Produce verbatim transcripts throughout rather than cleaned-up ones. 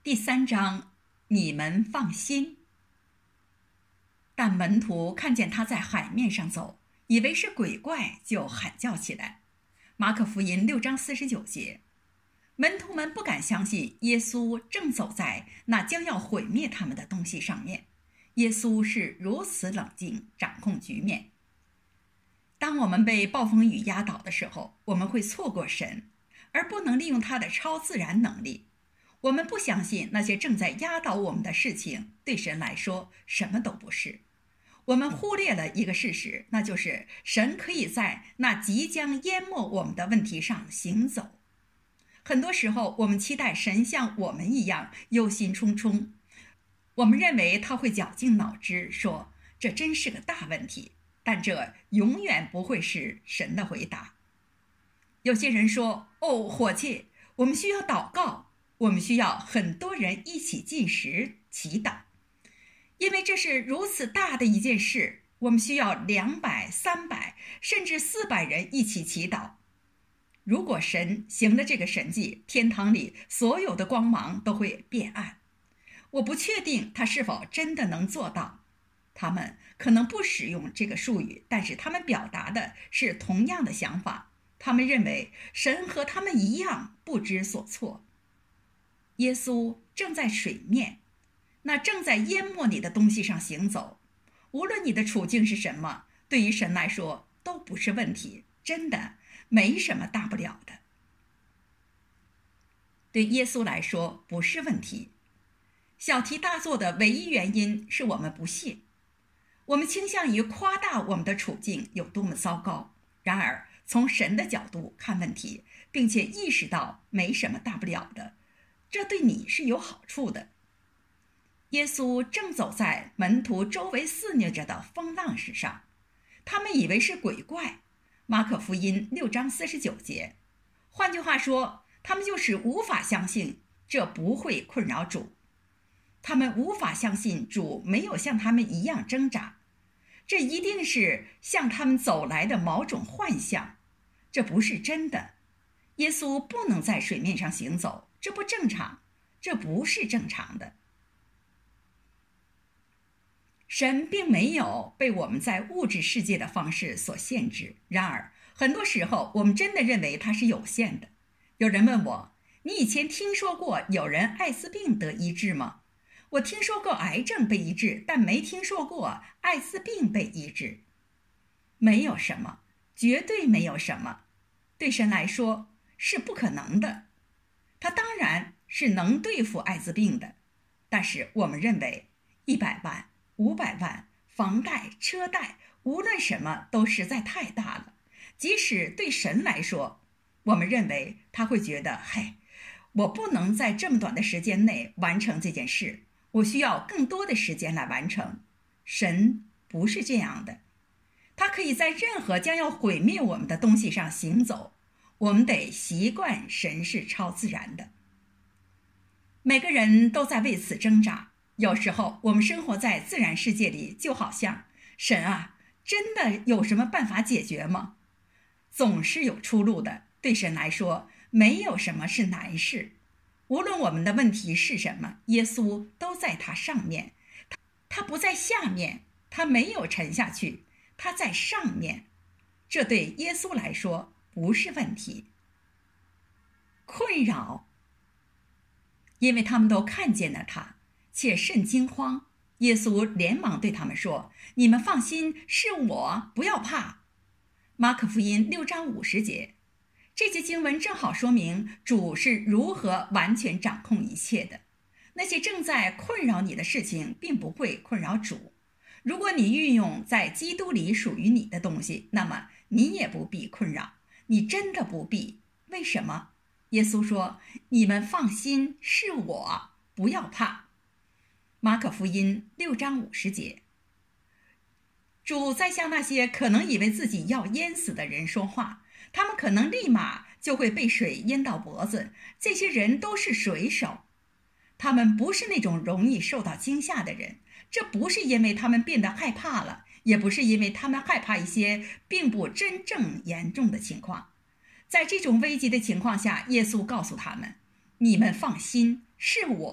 第三章，你们放心。但门徒看见他在海面上走，以为是鬼怪，就喊叫起来。马可福音六章四十九节，门徒们不敢相信耶稣正走在那将要毁灭他们的东西上面。耶稣是如此冷静掌控局面。当我们被暴风雨压倒的时候，我们会错过神，而不能利用他的超自然能力。我们不相信那些正在压倒我们的事情对神来说什么都不是。我们忽略了一个事实，那就是神可以在那即将淹没我们的问题上行走。很多时候，我们期待神像我们一样忧心忡忡，我们认为他会绞尽脑汁说这真是个大问题，但这永远不会是神的回答。有些人说，哦，伙计，我们需要祷告，我们需要很多人一起进食祈祷，因为这是如此大的一件事，我们需要两百、三百甚至四百人一起祈祷。如果神行了这个神迹，天堂里所有的光芒都会变暗。我不确定他是否真的能做到。他们可能不使用这个术语，但是他们表达的是同样的想法。他们认为神和他们一样不知所措。耶稣正在水面，那正在淹没你的东西上行走。无论你的处境是什么，对于神来说都不是问题，真的没什么大不了的。对耶稣来说不是问题。小题大做的唯一原因是我们不信。我们倾向于夸大我们的处境有多么糟糕，然而从神的角度看问题，并且意识到没什么大不了的，这对你是有好处的。耶稣正走在门徒周围肆虐着的风浪石上，他们以为是鬼怪。马可福音六章四十九节，换句话说，他们就是无法相信这不会困扰主。他们无法相信主没有像他们一样挣扎，这一定是向他们走来的某种幻象，这不是真的。耶稣不能在水面上行走，这不正常，这不是正常的。神并没有被我们在物质世界的方式所限制，然而很多时候我们真的认为它是有限的。有人问我，你以前听说过有人艾滋病得医治吗？我听说过癌症被医治，但没听说过艾滋病被医治。没有什么，绝对没有什么。对神来说是不可能的。他当然是能对付艾滋病的，但是我们认为一百万、五百万、房贷、车贷，无论什么都实在太大了。即使对神来说，我们认为他会觉得，嘿，我不能在这么短的时间内完成这件事，我需要更多的时间来完成。神不是这样的，他可以在任何将要毁灭我们的东西上行走。我们得习惯神是超自然的。每个人都在为此挣扎。有时候我们生活在自然世界里，就好像神啊，真的有什么办法解决吗？总是有出路的。对神来说，没有什么是难事。无论我们的问题是什么，耶稣都在他上面。他他不在下面，他没有沉下去，他在上面。这对耶稣来说不是问题。困扰，因为他们都看见了他，且甚惊慌。耶稣连忙对他们说，你们放心，是我，不要怕。马可福音六章五十节，这节经文正好说明主是如何完全掌控一切的。那些正在困扰你的事情并不会困扰主。如果你运用在基督里属于你的东西，那么你也不必困扰，你真的不必。为什么？耶稣说，你们放心，是我，不要怕。马可福音六章五十节，主在向那些可能以为自己要淹死的人说话，他们可能立马就会被水淹到脖子。这些人都是水手，他们不是那种容易受到惊吓的人。这不是因为他们变得害怕了，也不是因为他们害怕一些并不真正严重的情况。在这种危急的情况下，耶稣告诉他们，你们放心，是我，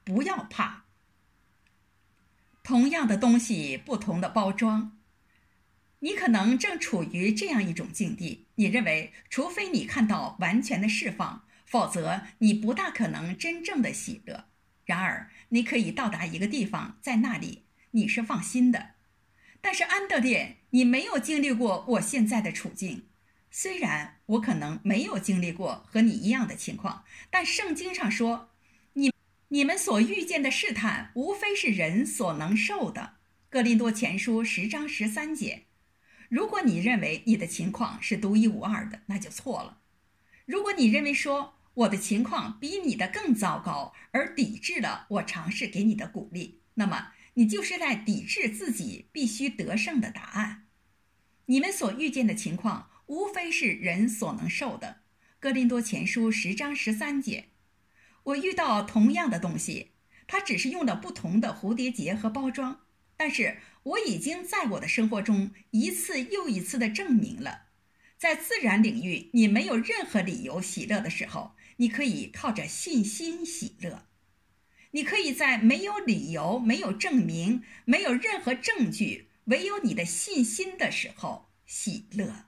不要怕。同样的东西，不同的包装。你可能正处于这样一种境地，你认为除非你看到完全的释放，否则你不大可能真正的喜乐。然而你可以到达一个地方，在那里你是放心的。但是安德烈，你没有经历过我现在的处境。虽然我可能没有经历过和你一样的情况，但圣经上说，你你们所遇见的试探，无非是人所能受的。哥林多前书十章十三节。如果你认为你的情况是独一无二的，那就错了。如果你认为说我的情况比你的更糟糕，而抵制了我尝试给你的鼓励，那么你就是在抵制自己必须得胜的答案。你们所遇见的情况，无非是人所能受的。哥林多前书十章十三节。我遇到同样的东西，它只是用了不同的蝴蝶结和包装，但是我已经在我的生活中一次又一次地证明了，在自然领域你没有任何理由喜乐的时候，你可以靠着信心喜乐。你可以在没有理由、没有证明、没有任何证据，唯有你的信心的时候喜乐。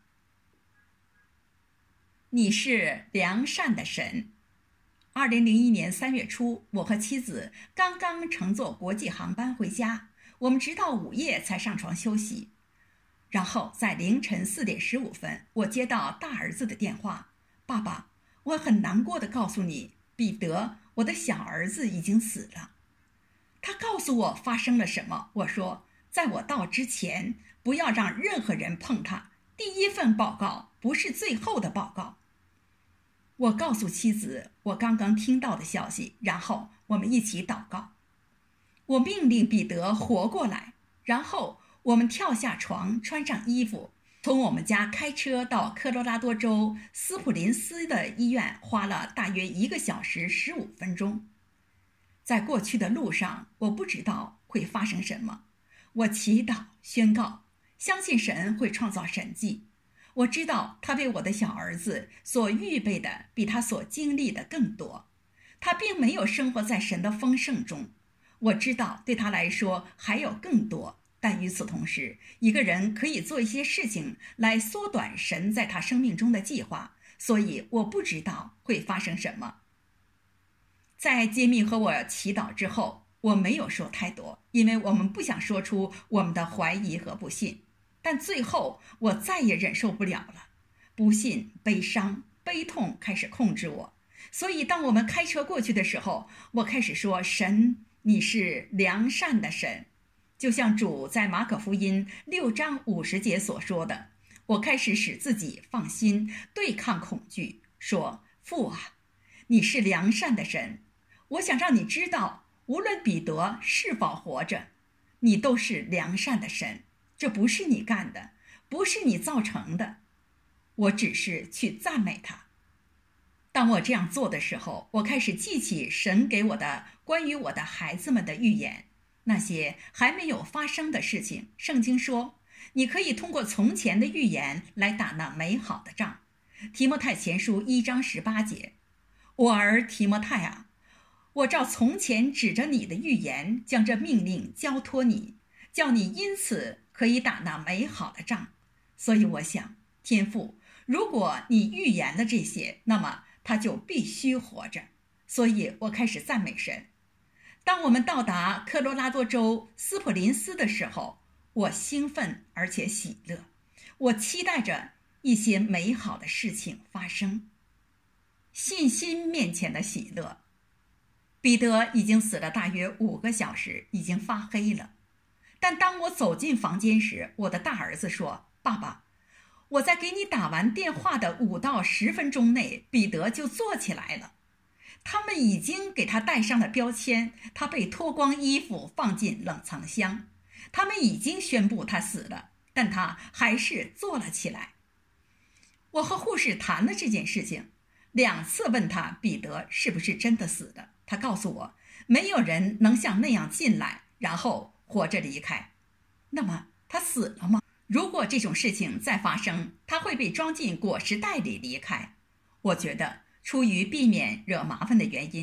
你是良善的神。二零零一年三月初，我和妻子刚刚乘坐国际航班回家，我们直到午夜才上床休息。然后在凌晨四点十五分，我接到大儿子的电话：“爸爸，我很难过地告诉你，彼得，我的小儿子已经死了。”他告诉我发生了什么。我说，在我到之前，不要让任何人碰他。第一份报告不是最后的报告。我告诉妻子我刚刚听到的消息，然后我们一起祷告。我命令彼得活过来，然后我们跳下床，穿上衣服，从我们家开车到科罗拉多州斯普林斯的医院，花了大约一个小时十五分钟。在过去的路上，我不知道会发生什么。我祈祷、宣告，相信神会创造神迹。我知道他为我的小儿子所预备的比他所经历的更多。他并没有生活在神的丰盛中。我知道对他来说还有更多，但与此同时，一个人可以做一些事情来缩短神在他生命中的计划，所以我不知道会发生什么。在揭秘和我祈祷之后，我没有说太多，因为我们不想说出我们的怀疑和不信。但最后我再也忍受不了了，不信、悲伤、悲痛开始控制我。所以当我们开车过去的时候，我开始说，神，你是良善的神。就像主在马可福音六章五十节所说的，我开始使自己放心，对抗恐惧，说，父啊，你是良善的神。我想让你知道，无论彼得是否活着，你都是良善的神。这不是你干的，不是你造成的，我只是去赞美他。当我这样做的时候，我开始记起神给我的关于我的孩子们的预言，那些还没有发生的事情。圣经说，你可以通过从前的预言来打那美好的仗。提摩太前书一章十八节。我儿提摩太啊，我照从前指着你的预言，将这命令交托你，叫你因此可以打那美好的仗。所以我想，天父，如果你预言了这些，那么他就必须活着。所以我开始赞美神。当我们到达科罗拉多州斯普林斯的时候，我兴奋而且喜乐，我期待着一些美好的事情发生。信心面前的喜乐。彼得已经死了大约五个小时，已经发黑了。但当我走进房间时，我的大儿子说，爸爸，我在给你打完电话的五到十分钟内，彼得就坐起来了。他们已经给他戴上了标签，他被脱光衣服放进冷藏箱。他们已经宣布他死了，但他还是坐了起来。我和护士谈了这件事情，两次问他彼得是不是真的死了。他告诉我，没有人能像那样进来，然后活着离开。那么他死了吗？如果这种事情再发生，他会被装进裹尸袋里离开。我觉得出于避免惹麻烦的原因，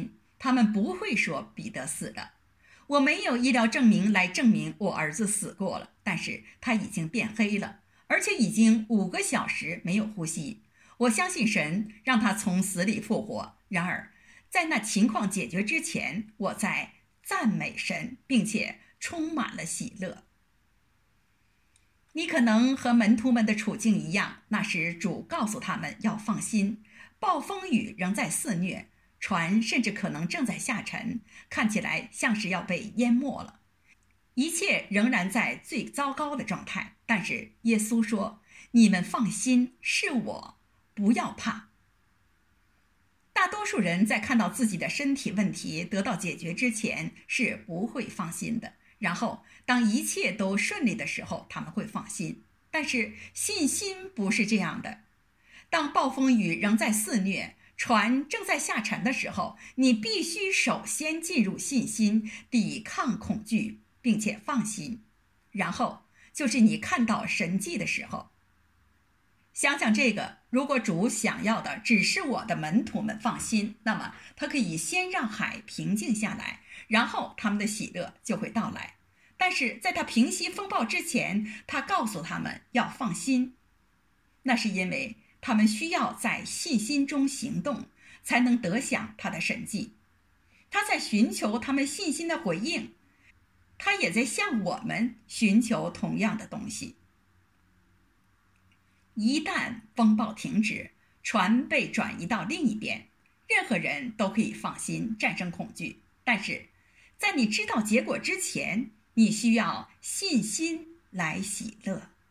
他们不会说彼得死了。我没有医疗证明来证明我儿子死过了，但是他已经变黑了，而且已经五个小时没有呼吸。我相信神让他从死里复活。然而，在那情况解决之前，我在赞美神，并且充满了喜乐。你可能和门徒们的处境一样，那时主告诉他们要放心，暴风雨仍在肆虐，船甚至可能正在下沉，看起来像是要被淹没了。一切仍然在最糟糕的状态，但是耶稣说：“你们放心，是我，不要怕。”大多数人在看到自己的身体问题得到解决之前是不会放心的，然后当一切都顺利的时候，他们会放心。但是信心不是这样的。当暴风雨仍在肆虐，船正在下沉的时候，你必须首先进入信心，抵抗恐惧，并且放心。然后就是你看到神迹的时候。想想这个，如果主想要的只是我的门徒们放心，那么他可以先让海平静下来，然后他们的喜乐就会到来。但是在他平息风暴之前，他告诉他们要放心。那是因为他们需要在信心中行动，才能得享他的神迹。他在寻求他们信心的回应，他也在向我们寻求同样的东西。一旦风暴停止，船被转移到另一边，任何人都可以放心战胜恐惧。但是在你知道结果之前，你需要信心来喜乐。